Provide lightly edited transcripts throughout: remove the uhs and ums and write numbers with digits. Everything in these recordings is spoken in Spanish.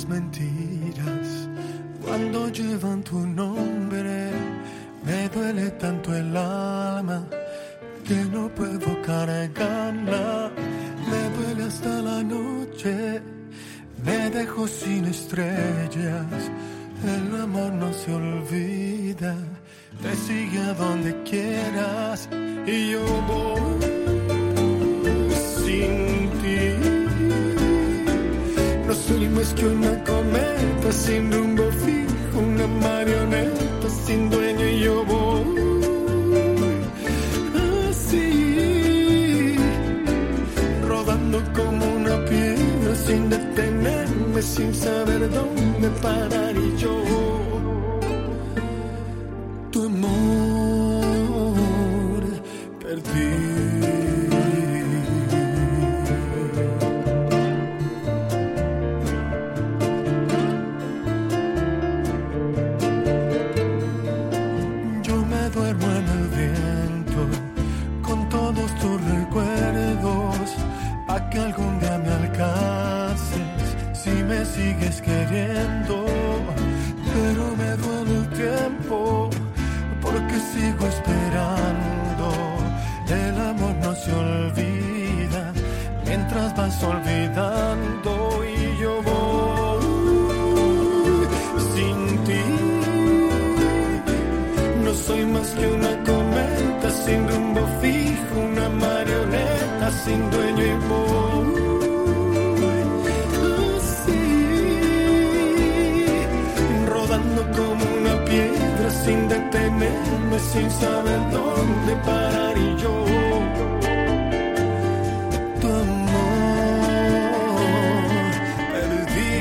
las mentiras cuando llevan tu nombre. Me duele tanto el alma que no puedo cargarla. Me duele hasta la noche, me dejo sin estrellas. El amor no se olvida, te sigue a donde quieras y yo voy sin ti. No soy más que una cometa sin rumbo fijo, una marioneta sin dueño y yo voy así, rodando como una piedra sin detenerme, sin saber dónde parar y yo tu amor perdí. Que algún día me alcances, si me sigues queriendo, pero me duele el tiempo, porque sigo esperando. El amor no se olvida, mientras vas olvidando y yo voy sin ti. No soy más que una cometa sin rumbo fijo, una marioneta sin dueño y voy como una piedra sin detenerme, sin saber dónde parar y yo tu amor perdí.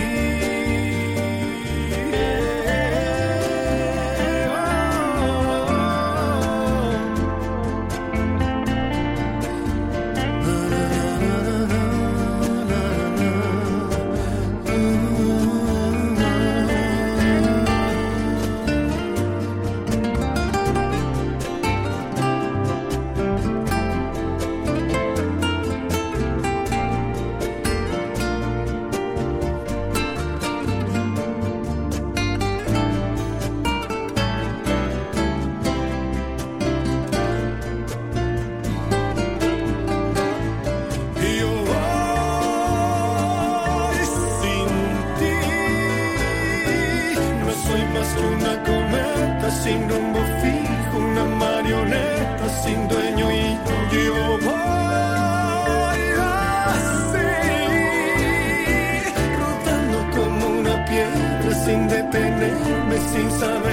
Sin rumbo fijo, una marioneta sin dueño y yo voy así, rodando como una piedra sin detenerme, sin saber